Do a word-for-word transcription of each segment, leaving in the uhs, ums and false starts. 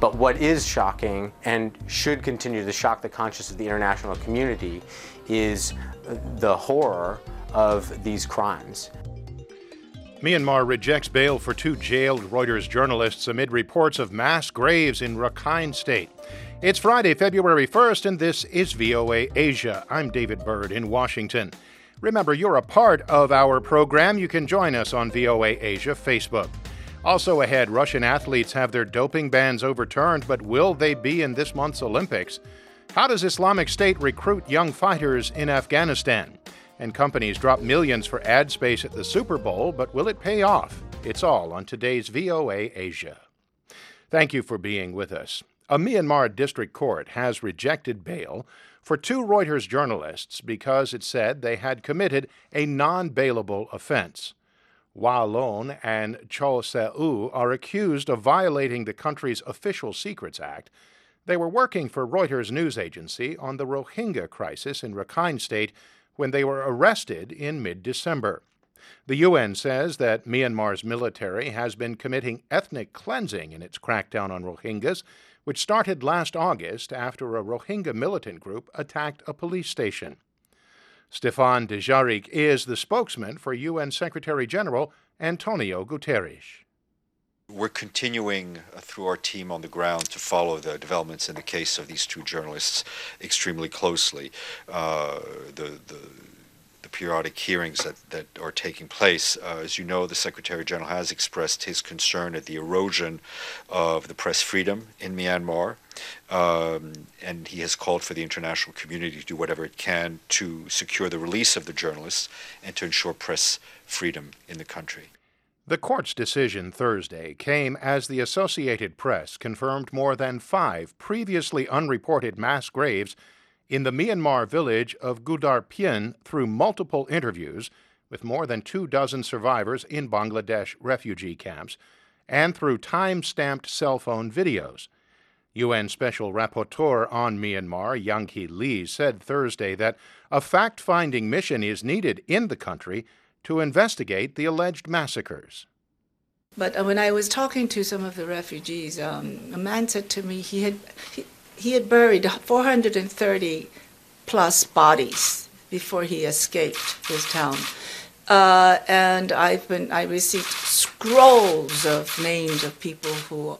But what is shocking, and should continue to shock the conscience of the international community, is the horror of these crimes. Myanmar rejects bail for two jailed Reuters journalists amid reports of mass graves in Rakhine State. It's Friday, February first, and this is V O A Asia. I'm David Byrd in Washington. Remember, you're a part of our program. You can join us on V O A Asia Facebook. Also ahead, Russian athletes have their doping bans overturned, but will they be in this month's Olympics? How does Islamic State recruit young fighters in Afghanistan? And companies drop millions for ad space at the Super Bowl, but will it pay off? It's all on today's V O A Asia. Thank you for being with us. A Myanmar district court has rejected bail for two Reuters journalists because it said they had committed a non-bailable offense. Wa Lon and Cho Se-u are accused of violating the country's Official Secrets Act. They were working for Reuters news agency on the Rohingya crisis in Rakhine State when they were arrested in mid-December. The U N says that Myanmar's military has been committing ethnic cleansing in its crackdown on Rohingyas, which started last August after a Rohingya militant group attacked a police station. Stéphane Dujarric is the spokesman for U N Secretary General Antonio Guterres. We're continuing uh, through our team on the ground to follow the developments in the case of these two journalists extremely closely. Uh, the, the, the periodic hearings that, that are taking place. Uh, as you know, the Secretary General has expressed his concern at the erosion of the press freedom in Myanmar, um, and he has called for the international community to do whatever it can to secure the release of the journalists and to ensure press freedom in the country. The court's decision Thursday came as the Associated Press confirmed more than five previously unreported mass graves in the Myanmar village of Gudarpyin through multiple interviews with more than two dozen survivors in Bangladesh refugee camps and through time-stamped cell phone videos. U N Special Rapporteur on Myanmar, Yang-Hee Lee, said Thursday that a fact-finding mission is needed in the country to investigate the alleged massacres. But when I was talking to some of the refugees, um, a man said to me he had he, he had buried four hundred thirty plus bodies before he escaped his town, uh, and I've been I received scrolls of names of people who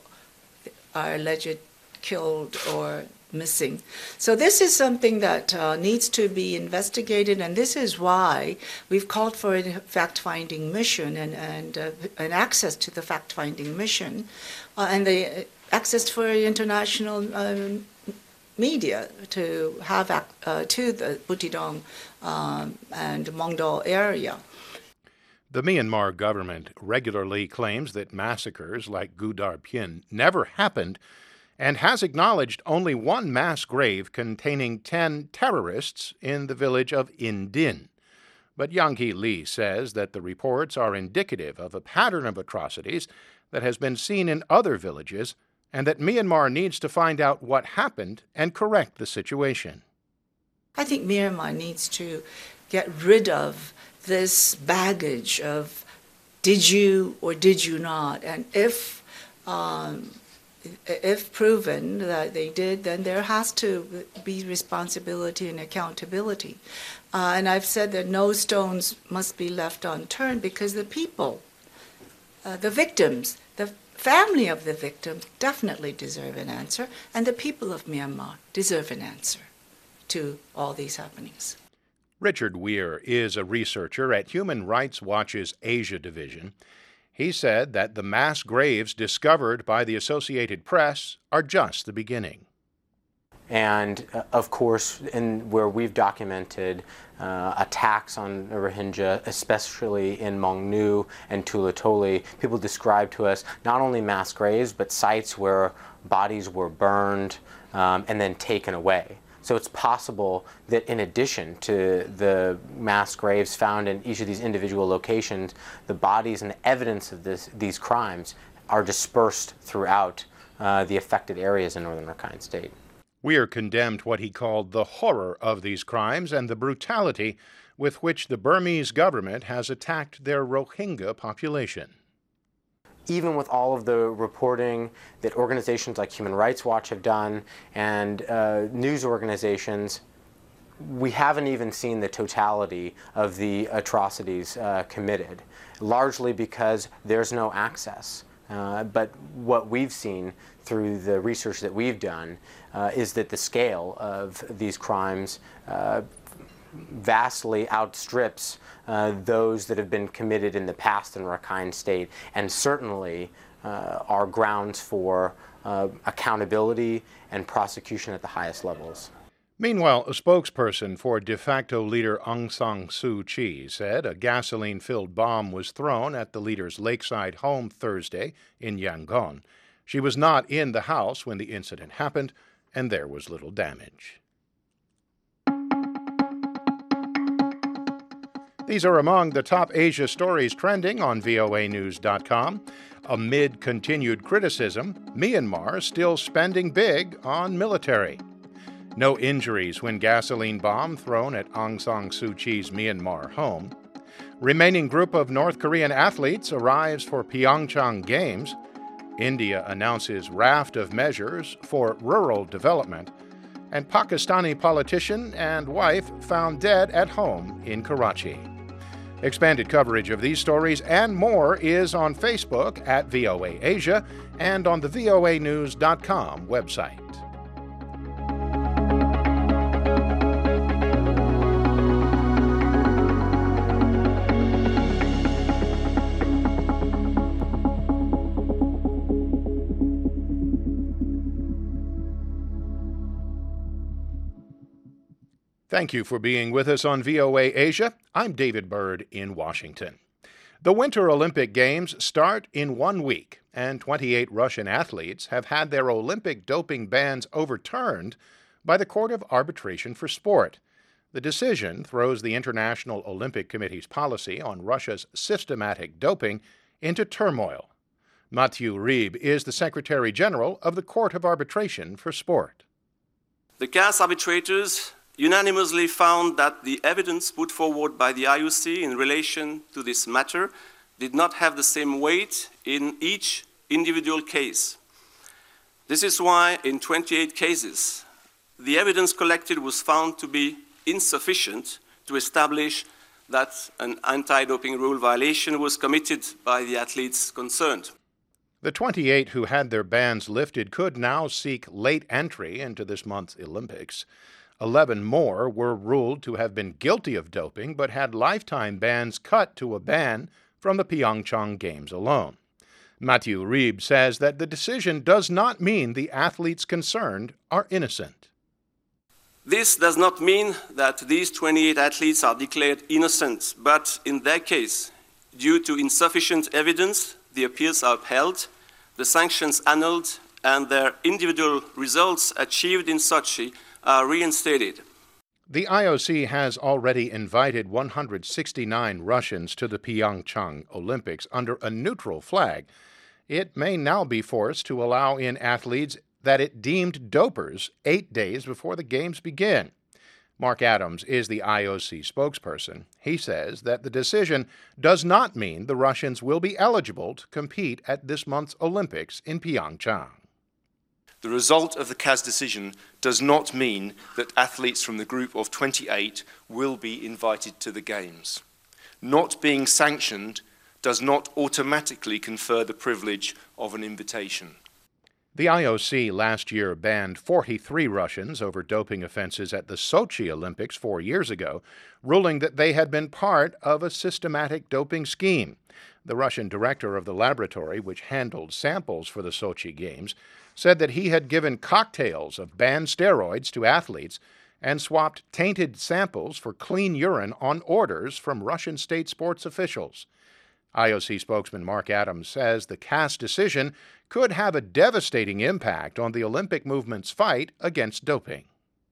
are alleged killed or missing. So this is something that uh, needs to be investigated, and this is why we've called for a fact-finding mission and and, uh, and access to the fact-finding mission, uh, and the uh, access for international um, media to have uh, to the Butidong um, and Mongdo area. The Myanmar government regularly claims that massacres like Gudarpyin never happened, and has acknowledged only one mass grave containing ten terrorists in the village of Indin. But Yang-Hee Lee says that the reports are indicative of a pattern of atrocities that has been seen in other villages, and that Myanmar needs to find out what happened and correct the situation. I think Myanmar needs to get rid of this baggage of did you or did you not, and if um, If proven that they did, then there has to be responsibility and accountability. Uh, and I've said that no stones must be left unturned because the people, uh, the victims, the family of the victims definitely deserve an answer, and the people of Myanmar deserve an answer to all these happenings. Richard Weir is a researcher at Human Rights Watch's Asia Division. He said that the mass graves discovered by the Associated Press are just the beginning. And uh, of course, in where we've documented uh, attacks on Rohingya, especially in Mongnu and Tulatoli, people describe to us not only mass graves, but sites where bodies were burned um, and then taken away. So it's possible that in addition to the mass graves found in each of these individual locations, the bodies and the evidence of this, these crimes are dispersed throughout uh, the affected areas in northern Rakhine State. Weir condemned what he called the horror of these crimes and the brutality with which the Burmese government has attacked their Rohingya population. even with all of the reporting that organizations like Human Rights Watch have done and uh, news organizations, we haven't even seen the totality of the atrocities uh, committed, largely because there's no access. Uh, but what we've seen through the research that we've done uh, is that the scale of these crimes uh, vastly outstrips uh, those that have been committed in the past in Rakhine State, and certainly uh, are grounds for uh, accountability and prosecution at the highest levels. Meanwhile, a spokesperson for de facto leader Aung San Suu Kyi said a gasoline-filled bomb was thrown at the leader's lakeside home Thursday in Yangon. She was not in the house when the incident happened, and there was little damage. These are among the top Asia stories trending on V O A news dot com. Amid continued criticism, Myanmar still spending big on military. No injuries when gasoline bomb thrown at Aung San Suu Kyi's Myanmar home. Remaining group of North Korean athletes arrives for Pyeongchang Games. India announces raft of measures for rural development. And Pakistani politician and wife found dead at home in Karachi. Expanded coverage of these stories and more is on Facebook at V O A Asia and on the V O A news dot com website. Thank you for being with us on V O A Asia. I'm David Byrd in Washington. The Winter Olympic Games start in one week, and twenty-eight Russian athletes have had their Olympic doping bans overturned by the Court of Arbitration for Sport. The decision throws the International Olympic Committee's policy on Russia's systematic doping into turmoil. Mathieu Ribes is the Secretary General of the Court of Arbitration for Sport. The C A S arbitrators unanimously found that the evidence put forward by the I O C in relation to this matter did not have the same weight in each individual case. This is why, in twenty-eight cases, the evidence collected was found to be insufficient to establish that an anti-doping rule violation was committed by the athletes concerned. The twenty-eight who had their bans lifted could now seek late entry into this month's Olympics. Eleven more were ruled to have been guilty of doping but had lifetime bans cut to a ban from the Pyeongchang Games alone. Mathieu Ribes says that the decision does not mean the athletes concerned are innocent. This does not mean that these twenty-eight athletes are declared innocent, but in their case, due to insufficient evidence, the appeals are upheld, the sanctions annulled, and their individual results achieved in Sochi are reinstated. The I O C has already invited one hundred sixty-nine Russians to the Pyeongchang Olympics under a neutral flag. It may now be forced to allow in athletes that it deemed dopers eight days before the Games begin. Mark Adams is the I O C spokesperson. He says that the decision does not mean the Russians will be eligible to compete at this month's Olympics in Pyeongchang. The result of the C A S decision does not mean that athletes from the group of twenty-eight will be invited to the Games. Not being sanctioned does not automatically confer the privilege of an invitation. The I O C last year banned forty-three Russians over doping offenses at the Sochi Olympics four years ago, ruling that they had been part of a systematic doping scheme. The Russian director of the laboratory, which handled samples for the Sochi Games, said that he had given cocktails of banned steroids to athletes and swapped tainted samples for clean urine on orders from Russian state sports officials. I O C spokesman Mark Adams says the C A S decision could have a devastating impact on the Olympic movement's fight against doping.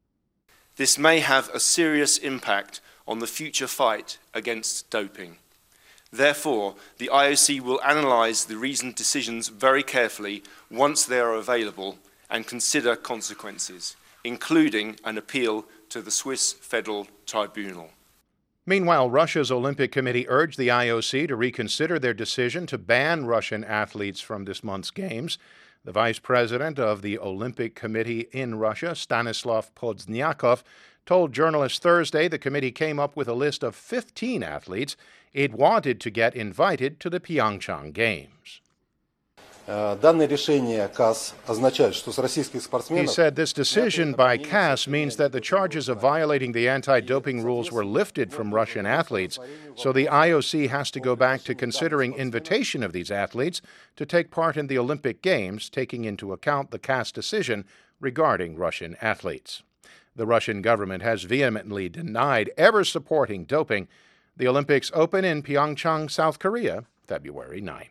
This may have a serious impact on the future fight against doping. Therefore, the I O C will analyse the reasoned decisions very carefully once they are available and consider consequences, including an appeal to the Swiss Federal Tribunal. Meanwhile, Russia's Olympic Committee urged the I O C to reconsider their decision to ban Russian athletes from this month's games. The vice president of the Olympic Committee in Russia, Stanislav Pozdnyakov, told journalists Thursday the committee came up with a list of fifteen athletes it wanted to get invited to the Pyeongchang Games. He said this decision by C A S means that the charges of violating the anti-doping rules were lifted from Russian athletes, so the I O C has to go back to considering invitation of these athletes to take part in the Olympic Games, taking into account the C A S decision regarding Russian athletes. The Russian government has vehemently denied ever supporting doping. The Olympics open in Pyeongchang, South Korea, February ninth.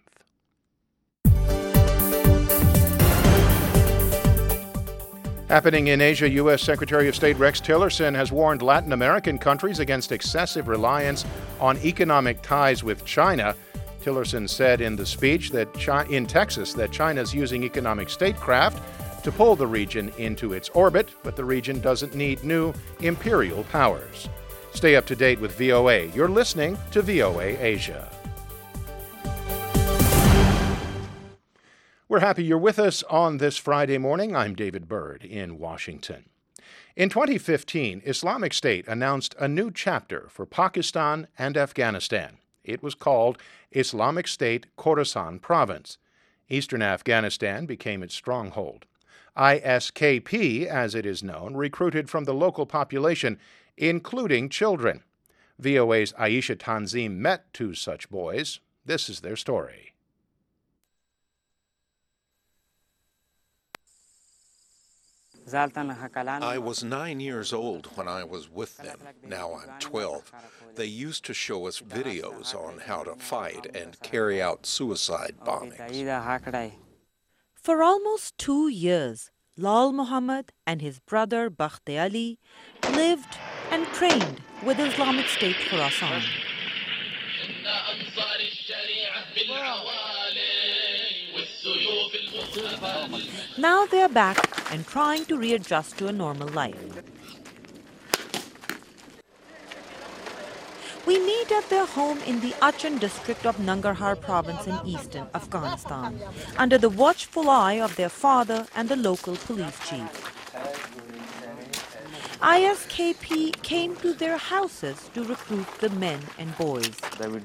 Happening in Asia, U S Secretary of State Rex Tillerson has warned Latin American countries against excessive reliance on economic ties with China. Tillerson said in the speech that Chi- in Texas that China's using economic statecraft to pull the region into its orbit, but the region doesn't need new imperial powers. Stay up to date with V O A. You're listening to V O A Asia. We're happy you're with us on this Friday morning. I'm David Byrd in Washington. In twenty fifteen, Islamic State announced a new chapter for Pakistan and Afghanistan. It was called Islamic State Khorasan Province. Eastern Afghanistan became its stronghold. I S K P, as it is known, recruited from the local population, including children. V O A's Aisha Tanzim met two such boys. This is their story. I was nine years old when I was with them. Now I'm twelve. They used to show us videos on how to fight and carry out suicide bombings. For almost two years, Lal Muhammad and his brother Bakhte Ali lived and trained with Islamic State Khorasan. Now they are back and trying to readjust to a normal life. We meet at their home in the Achin district of Nangarhar province in eastern Afghanistan, under the watchful eye of their father and the local police chief. I S K P came to their houses to recruit the men and boys. They would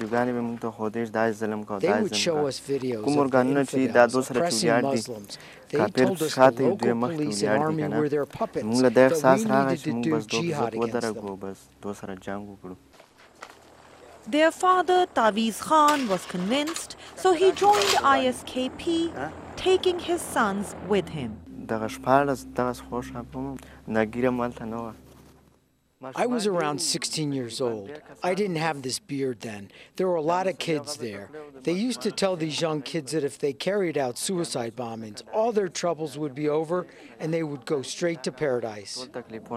show us videos of the infidels oppressing Muslims. They told us the local police and army were their puppets, that we needed to do jihad against them. Their father, Taviz Khan, was convinced, so he joined I S K P, taking his sons with him. I was around sixteen years old. I didn't have this beard then. There were a lot of kids there. They used to tell these young kids that if they carried out suicide bombings, all their troubles would be over and they would go straight to paradise.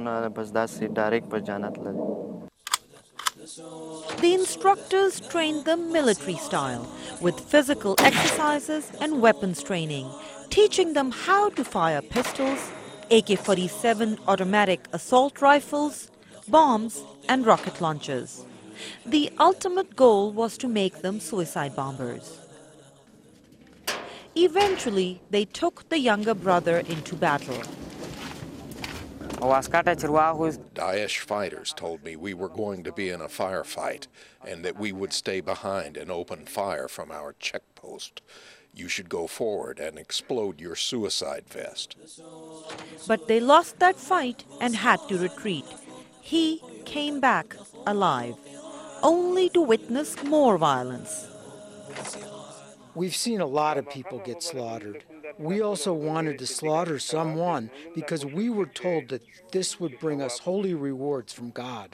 The instructors trained them military style, with physical exercises and weapons training, teaching them how to fire pistols, A K forty-seven automatic assault rifles, bombs, and rocket launchers. The ultimate goal was to make them suicide bombers. Eventually, they took the younger brother into battle. Daesh fighters told me we were going to be in a firefight and that we would stay behind and open fire from our checkpost. You should go forward and explode your suicide vest. But they lost that fight and had to retreat. He came back alive, only to witness more violence. We've seen a lot of people get slaughtered. We also wanted to slaughter someone because we were told that this would bring us holy rewards from God.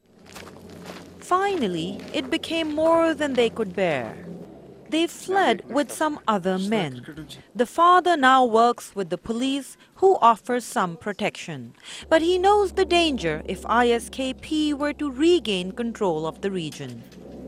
Finally, it became more than they could bear. They fled with some other men. The father now works with the police, who offers some protection. But he knows the danger if I S K P were to regain control of the region.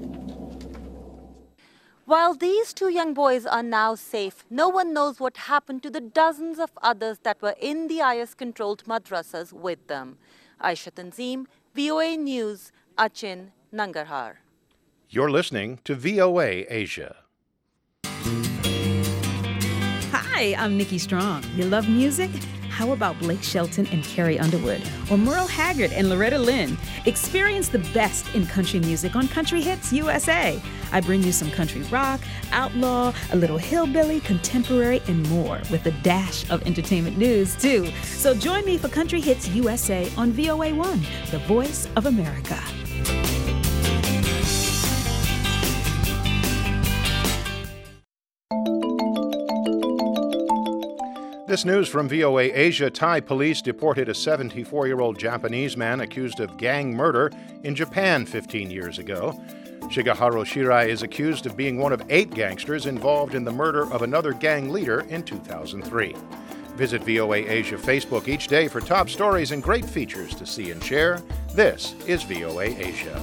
While these two young boys are now safe, no one knows what happened to the dozens of others that were in the I S-controlled madrasas with them. Aisha Tanzim, V O A News, Achin, Nangarhar. You're listening to V O A Asia. Hi, I'm Nikki Strong. You love music? How about Blake Shelton and Carrie Underwood? Or Merle Haggard and Loretta Lynn? Experience the best in country music on Country Hits U S A. I bring you some country rock, outlaw, a little hillbilly, contemporary, and more, with a dash of entertainment news, too. So join me for Country Hits U S A on V O A one, the voice of America. This news from V O A Asia. Thai police deported a seventy-four-year-old Japanese man accused of gang murder in Japan fifteen years ago. Shigeharu Shirai is accused of being one of eight gangsters involved in the murder of another gang leader in two thousand three. Visit V O A Asia Facebook each day for top stories and great features to see and share. This is V O A Asia.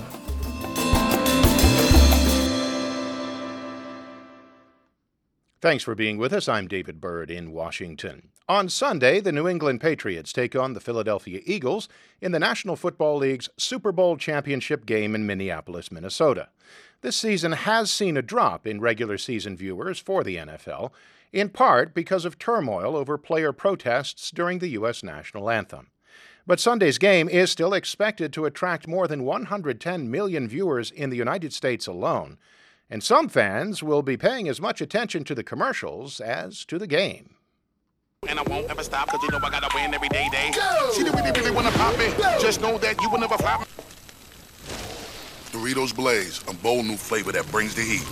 Thanks for being with us. I'm David Byrd in Washington. On Sunday, the New England Patriots take on the Philadelphia Eagles in the National Football League's Super Bowl championship game in Minneapolis, Minnesota. This season has seen a drop in regular season viewers for the N F L, in part because of turmoil over player protests during the U S national anthem. But Sunday's game is still expected to attract more than one hundred ten million viewers in the United States alone. And some fans will be paying as much attention to the commercials as to the game. And I won't ever stop, cause you know I gotta win every day, day. Go! See, they really, really wanna pop it. Go! Just know that you will never flop. Doritos Blaze, a bold new flavor that brings the heat.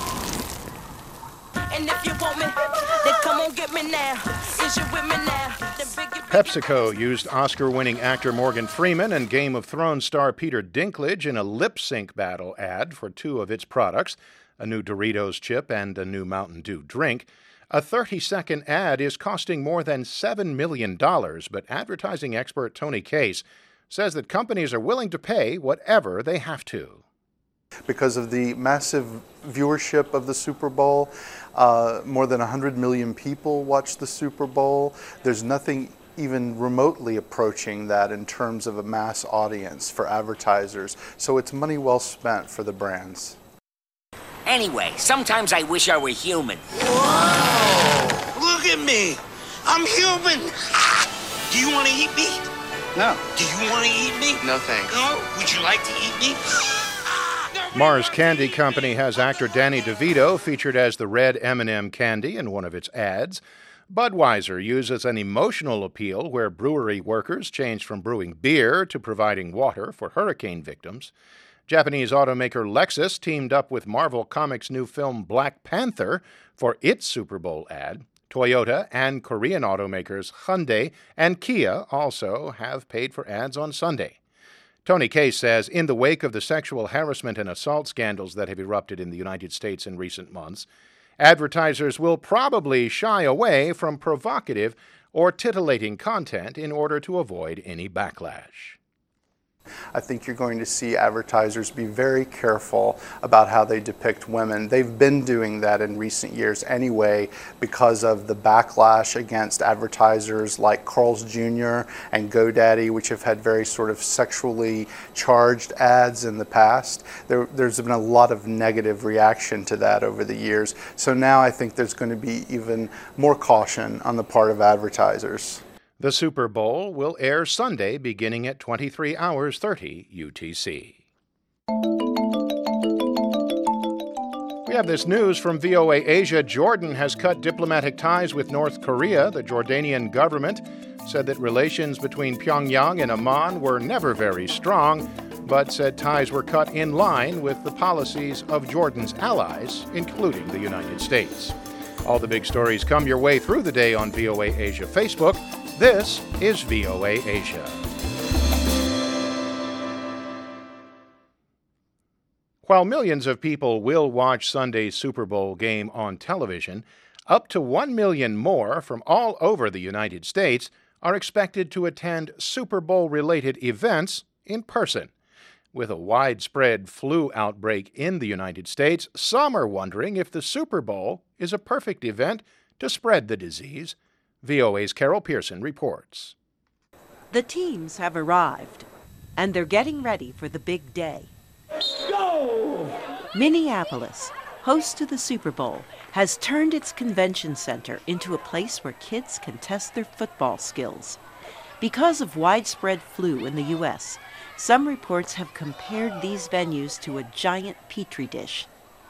And if you want me, then come on get me now. Is you with me now? PepsiCo used Oscar-winning actor Morgan Freeman and Game of Thrones star Peter Dinklage in a lip-sync battle ad for two of its products, a new Doritos chip and a new Mountain Dew drink. A thirty-second ad is costing more than seven million dollars, but advertising expert Tony Case says that companies are willing to pay whatever they have to. Because of the massive viewership of the Super Bowl, uh, more than one hundred million people watch the Super Bowl. There's nothing even remotely approaching that in terms of a mass audience for advertisers. So it's money well spent for the brands. Anyway, sometimes I wish I were human. Whoa! Look at me! I'm human! Do you want to eat me? No. Do you want to eat me? No thanks. No? Would you like to eat me? Mars Candy Company has actor Danny DeVito featured as the red M and M candy in one of its ads. Budweiser uses an emotional appeal where brewery workers changed from brewing beer to providing water for hurricane victims. Japanese automaker Lexus teamed up with Marvel Comics' new film Black Panther for its Super Bowl ad. Toyota and Korean automakers Hyundai and Kia also have paid for ads on Sunday. Tony Case says in the wake of the sexual harassment and assault scandals that have erupted in the United States in recent months, advertisers will probably shy away from provocative or titillating content in order to avoid any backlash. I think you're going to see advertisers be very careful about how they depict women. They've been doing that in recent years anyway because of the backlash against advertisers like Carl's Junior and GoDaddy, which have had very sort of sexually charged ads in the past. There, there's been a lot of negative reaction to that over the years. So now I think there's going to be even more caution on the part of advertisers. The Super Bowl will air Sunday beginning at twenty-three hours thirty U T C. We have this news from V O A Asia. Jordan has cut diplomatic ties with North Korea. The Jordanian government said that relations between Pyongyang and Amman were never very strong, but said ties were cut in line with the policies of Jordan's allies, including the United States. All the big stories come your way through the day on V O A Asia Facebook. This is V O A Asia. While millions of people will watch Sunday's Super Bowl game on television, up to one million more from all over the United States are expected to attend Super Bowl-related events in person. With a widespread flu outbreak in the United States, some are wondering if the Super Bowl is a perfect event to spread the disease. V O A's Carol Pearson reports. The teams have arrived, and they're getting ready for the big day. Minneapolis, host to the Super Bowl, has turned its convention center into a place where kids can test their football skills. Because of widespread flu in the U S, some reports have compared these venues to a giant petri dish.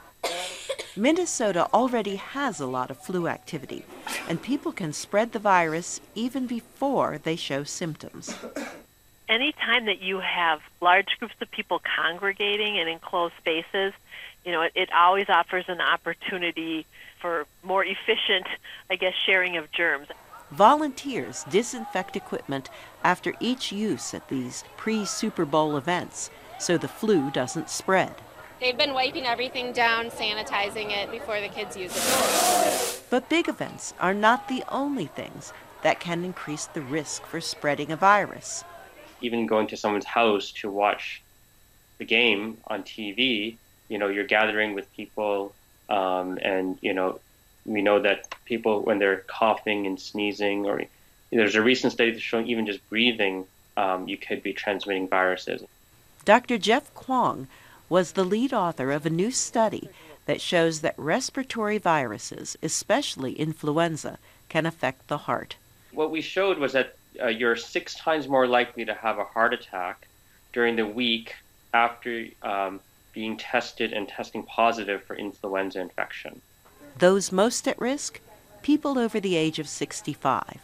Minnesota already has a lot of flu activity, and people can spread the virus even before they show symptoms. Anytime that you have large groups of people congregating in enclosed spaces, you know, it, it always offers an opportunity for more efficient, I guess, sharing of germs. Volunteers disinfect equipment after each use at these pre-Super Bowl events so the flu doesn't spread. They've been wiping everything down, sanitizing it before the kids use it. But big events are not the only things that can increase the risk for spreading a virus. Even going to someone's house to watch the game on T V, you know, you're gathering with people, um, and, you know, we know that people, when they're coughing and sneezing, or there's a recent study showing even just breathing, um, you could be transmitting viruses. Doctor Jeff Kwong was the lead author of a new study that shows that respiratory viruses, especially influenza, can affect the heart. What we showed was that uh, you're six times more likely to have a heart attack during the week after um, being tested and testing positive for influenza infection. Those most at risk? People over the age of sixty-five.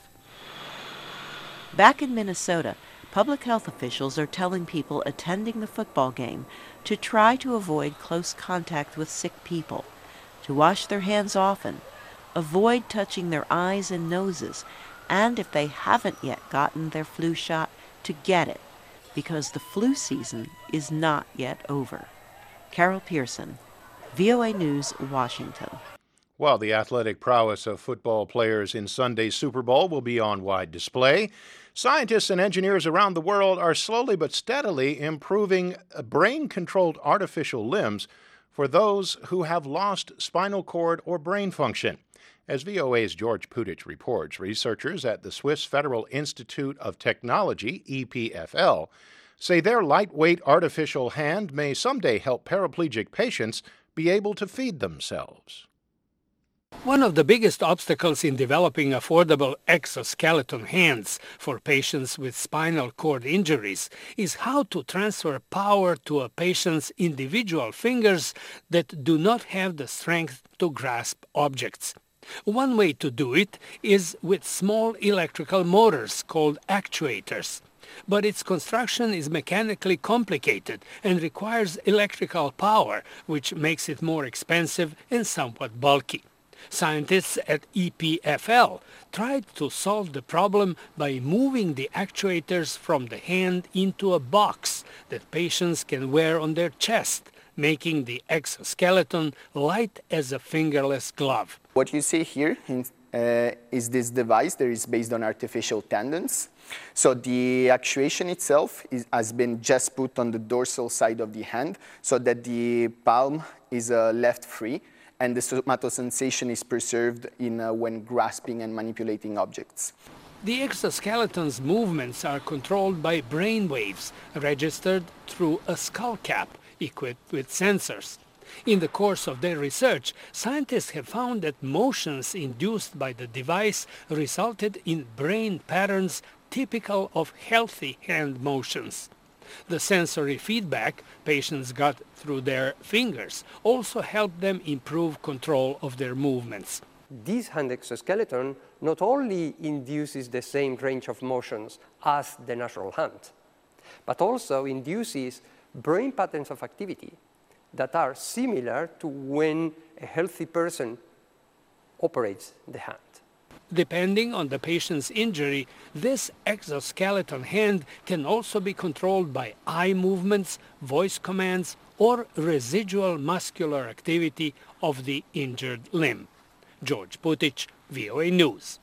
Back in Minnesota, public health officials are telling people attending the football game to try to avoid close contact with sick people, to wash their hands often, avoid touching their eyes and noses, and if they haven't yet gotten their flu shot, to get it, because the flu season is not yet over. Carol Pearson, V O A News, Washington. While the athletic prowess of football players in Sunday's Super Bowl will be on wide display, scientists and engineers around the world are slowly but steadily improving brain-controlled artificial limbs for those who have lost spinal cord or brain function. As V O A's George Putich reports, researchers at the Swiss Federal Institute of Technology, E P F L, say their lightweight artificial hand may someday help paraplegic patients be able to feed themselves. One of the biggest obstacles in developing affordable exoskeleton hands for patients with spinal cord injuries is how to transfer power to a patient's individual fingers that do not have the strength to grasp objects. One way to do it is with small electrical motors called actuators. But its construction is mechanically complicated and requires electrical power, which makes it more expensive and somewhat bulky. Scientists at E P F L tried to solve the problem by moving the actuators from the hand into a box that patients can wear on their chest, making the exoskeleton light as a fingerless glove. What you see here in, uh, is this device that is based on artificial tendons. So the actuation itself is, has been just put on the dorsal side of the hand so that the palm is uh, left free, and the somatosensation is preserved in, uh, when grasping and manipulating objects. The exoskeleton's movements are controlled by brain waves registered through a skull cap equipped with sensors. In the course of their research, scientists have found that motions induced by the device resulted in brain patterns typical of healthy hand motions. The sensory feedback patients got through their fingers also helped them improve control of their movements. This hand exoskeleton not only induces the same range of motions as the natural hand, but also induces brain patterns of activity that are similar to when a healthy person operates the hand. Depending on the patient's injury, this exoskeleton hand can also be controlled by eye movements, voice commands, or residual muscular activity of the injured limb. George Putich, V O A News.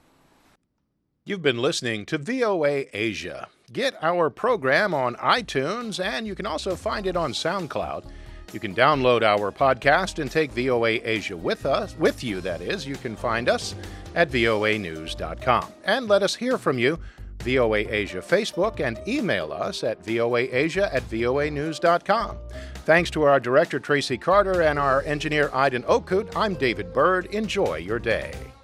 You've been listening to V O A Asia. Get our program on iTunes, and you can also find it on SoundCloud. You can download our podcast and take V O A Asia with us, with you, that is. You can find us at V O A news dot com. And let us hear from you V O A Asia Facebook and email us at voaasia at voa news dot com. Thanks to our director, Tracy Carter, and our engineer, Aiden Okut, I'm David Bird. Enjoy your day.